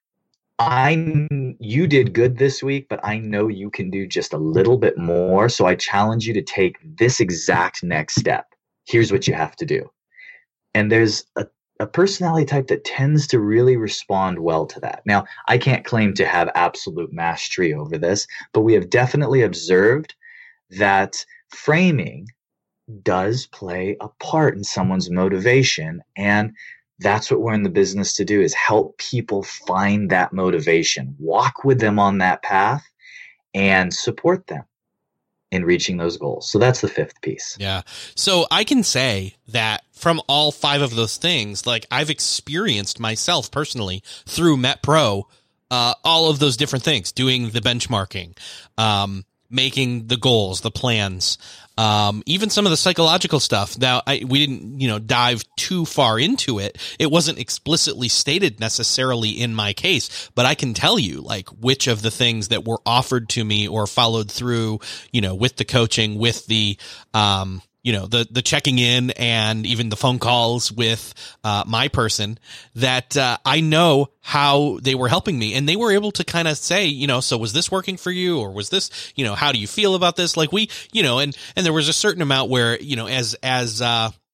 you did good this week, but I know you can do just a little bit more. So I challenge you to take this exact next step. Here's what you have to do. And there's a personality type that tends to really respond well to that. Now, I can't claim to have absolute mastery over this, but we have definitely observed that framing does play a part in someone's motivation. And that's what we're in the business to do, is help people find that motivation, walk with them on that path, and support them in reaching those goals. So that's the 5th piece. Yeah. So I can say that from all 5 of those things, like I've experienced myself personally through MetPro, all of those different things, doing the benchmarking, making the goals, the plans, even some of the psychological stuff. Now, we didn't, dive too far into it. It wasn't explicitly stated necessarily in my case, but I can tell you like which of the things that were offered to me or followed through, with the coaching, with the, the checking in and even the phone calls with my person, that I know how they were helping me, and they were able to kind of say, so was this working for you, or was this, how do you feel about this? Like we, and there was a certain amount where, as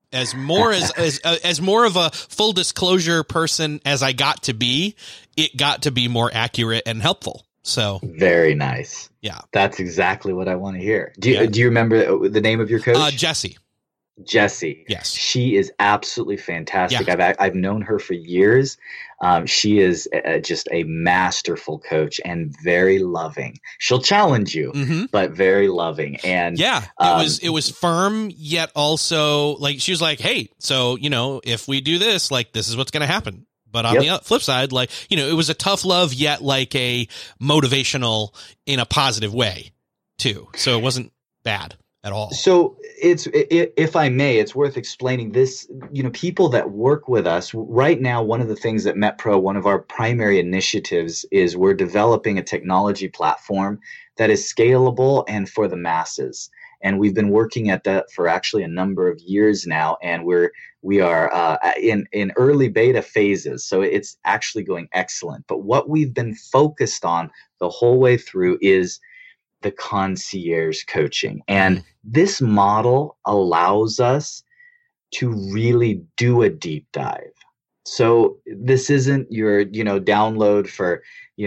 as more as more of a full disclosure person as I got to be, it got to be more accurate and helpful. So very nice. Yeah, that's exactly what I want to hear. Do you remember the name of your coach? Jessie. Yes. She is absolutely fantastic. Yeah. I've known her for years. She is just a masterful coach and very loving. She'll challenge you, but very loving. And it was firm, yet also like, she was like, hey, so, if we do this, like, this is what's going to happen. But on the flip side, like, it was a tough love, yet like a motivational in a positive way too. So it wasn't bad at all. So if I may, it's worth explaining this, people that work with us right now. One of the things at MetPro, one of our primary initiatives is we're developing a technology platform that is scalable and for the masses. And we've been working at that for actually a number of years now. And we are in early beta phases. So it's actually going excellent. But what we've been focused on the whole way through is the concierge coaching. And this model allows us to really do a deep dive. So this isn't your, download for,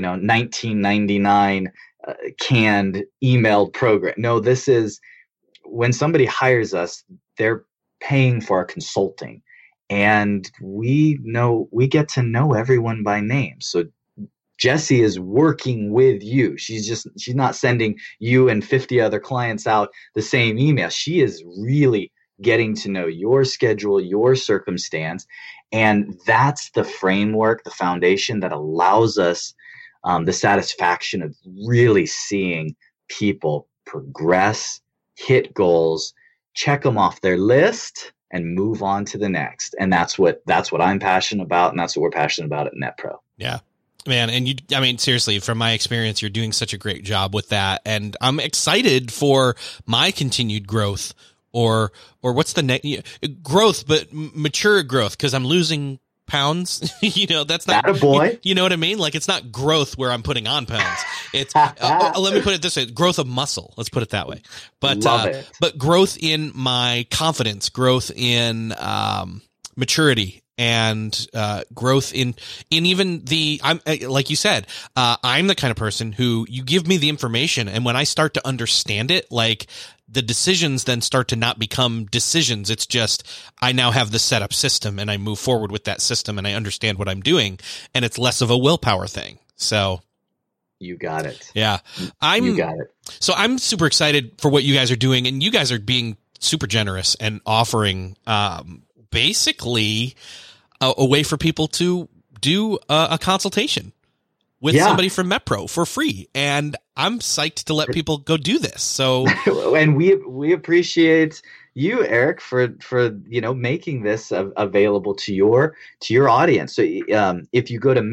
$19.99 canned emailed program. No, this is when somebody hires us, they're paying for our consulting. And we get to know everyone by name. So Jessie is working with you. She's not sending you and 50 other clients out the same email. She is really getting to know your schedule, your circumstance. And that's the framework, the foundation that allows us the satisfaction of really seeing people progress, hit goals, check them off their list, and move on to the next. And that's what I'm passionate about. And that's what we're passionate about at MetPro. Yeah. Man, and seriously, from my experience, you're doing such a great job with that. And I'm excited for my continued growth or what's the next growth, but mature growth, because I'm losing pounds. That's not that a boy. You know what I mean? Like, it's not growth where I'm putting on pounds. It's let me put it this way: growth of muscle. Let's put it that way. But but growth in my confidence, growth in maturity. And growth in even I'm like you said, I'm the kind of person who you give me the information, and when I start to understand it, like, the decisions then start to not become decisions. It's just, I now have the setup system and I move forward with that system and I understand what I'm doing, and it's less of a willpower thing. So you got it. Yeah, you got it. So I'm super excited for what you guys are doing, and you guys are being super generous and offering basically a way for people to do a consultation with somebody from MetPro for free. And I'm psyched to let people go do this. So, and we appreciate you, Eric, for making this available to your audience. So if you go to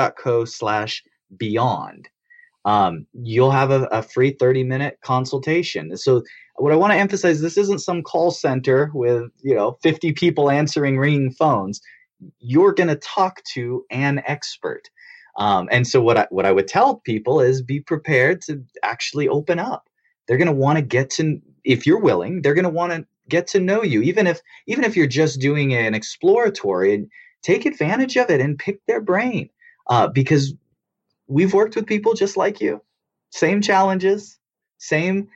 metpro.co/beyond, you'll have a free 30-minute consultation. So what I want to emphasize, this isn't some call center with 50 people answering ringing phones. You're going to talk to an expert. And so what I would tell people is be prepared to actually open up. They're going to want to get to, if you're willing, they're going to want to get to know you, even if you're just doing an exploratory, and take advantage of it and pick their brain, because we've worked with people just like you, same challenges, same,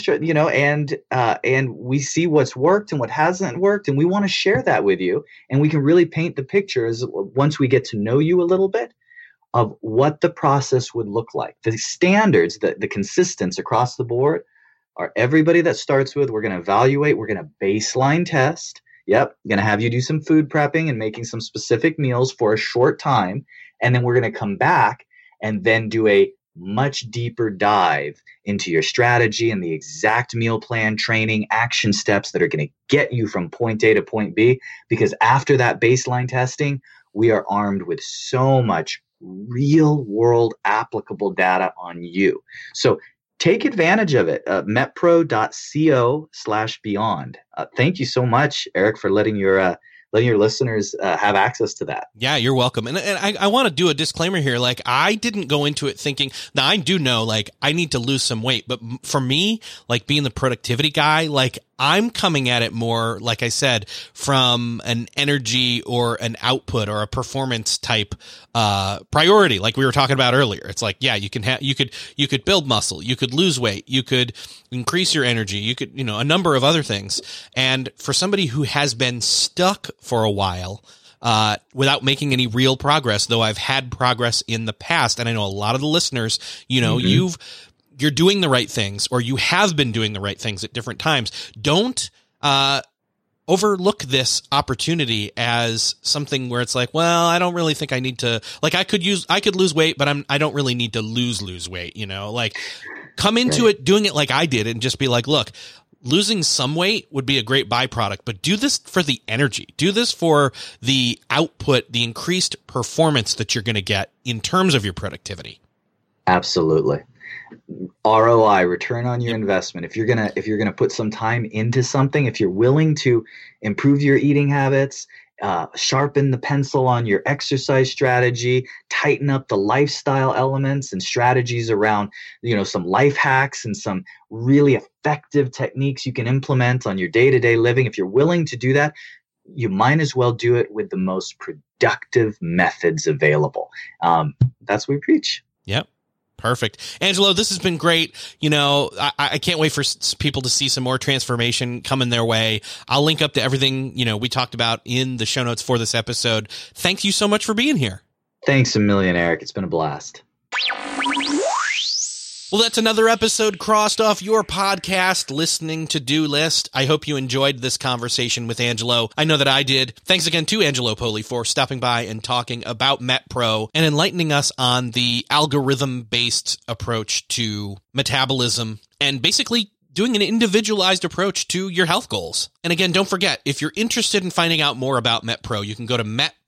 and we see what's worked and what hasn't worked, and we want to share that with you, and we can really paint the picture as once we get to know you a little bit of what the process would look like. The standards, the consistence across the board are everybody that starts with, we're going to evaluate, we're going to baseline test. Yep, going to have you do some food prepping and making some specific meals for a short time, and then we're going to come back and then do a much deeper dive into your strategy and the exact meal plan, training, action steps that are going to get you from point A to point B. Because after that baseline testing, we are armed with so much real world applicable data on you. So take advantage of it. metpro.co/beyond. Thank you so much, Eric, for letting your listeners have access to that. Yeah, you're welcome. And I want to do a disclaimer here. Like, I didn't go into it thinking, now I do know, like, I need to lose some weight, but for me, like, being the productivity guy, like, I'm coming at it more, like I said, from an energy or an output or a performance type priority, like we were talking about earlier. It's like, yeah, you could build muscle, you could lose weight, you could increase your energy, you could, a number of other things. And for somebody who has been stuck for a while, without making any real progress, though I've had progress in the past, and I know a lot of the listeners, you're doing the right things, or you have been doing the right things at different times. Don't overlook this opportunity as something where it's like, well, I don't really think I need to, like, I could lose weight, but I don't really need to lose weight, like come into it doing it like I did and just be like, look, losing some weight would be a great byproduct, but do this for the energy. Do this for the output, the increased performance that you're going to get in terms of your productivity. Absolutely. ROI, return on your investment. If you're gonna put some time into something, if you're willing to improve your eating habits, sharpen the pencil on your exercise strategy, tighten up the lifestyle elements and strategies around, some life hacks and some really effective techniques you can implement on your day-to-day living. If you're willing to do that, you might as well do it with the most productive methods available. That's what we preach. Yep. Perfect. Angelo, this has been great. I can't wait for people to see some more transformation coming their way. I'll link up to everything, we talked about in the show notes for this episode. Thank you so much for being here. Thanks a million, Eric. It's been a blast. Well, that's another episode crossed off your podcast listening to-do list. I hope you enjoyed this conversation with Angelo. I know that I did. Thanks again to Angelo Poli for stopping by and talking about MetPro and enlightening us on the algorithm-based approach to metabolism and basically doing an individualized approach to your health goals. And again, don't forget, if you're interested in finding out more about MetPro, you can go to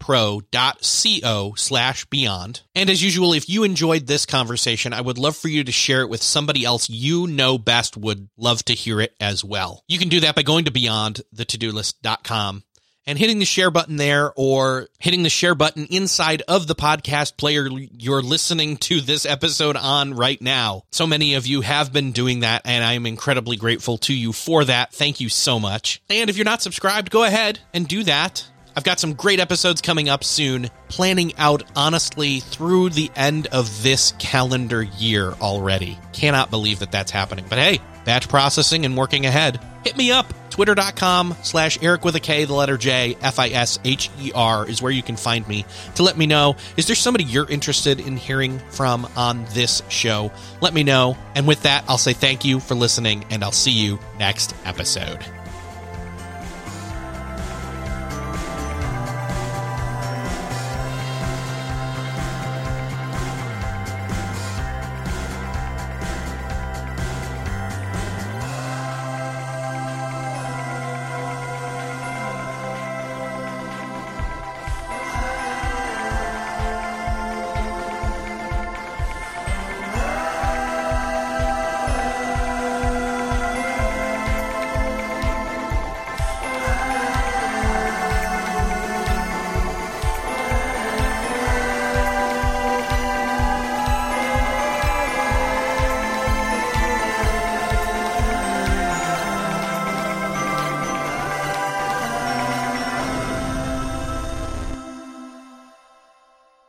metpro.co/beyond. And as usual, if you enjoyed this conversation, I would love for you to share it with somebody else you know best would love to hear it as well. You can do that by going to beyondthetodolist.com and hitting the share button there, or hitting the share button inside of the podcast player you're listening to this episode on right now. So many of you have been doing that, and I am incredibly grateful to you for that. Thank you so much. And if you're not subscribed, go ahead and do that. I've got some great episodes coming up soon, planning out, honestly, through the end of this calendar year already. Cannot believe that that's happening. But hey, batch processing and working ahead. Hit me up. Twitter.com/Eric with a K, the letter J, FISHER is where you can find me to let me know, is there somebody you're interested in hearing from on this show? Let me know. And with that, I'll say thank you for listening, and I'll see you next episode.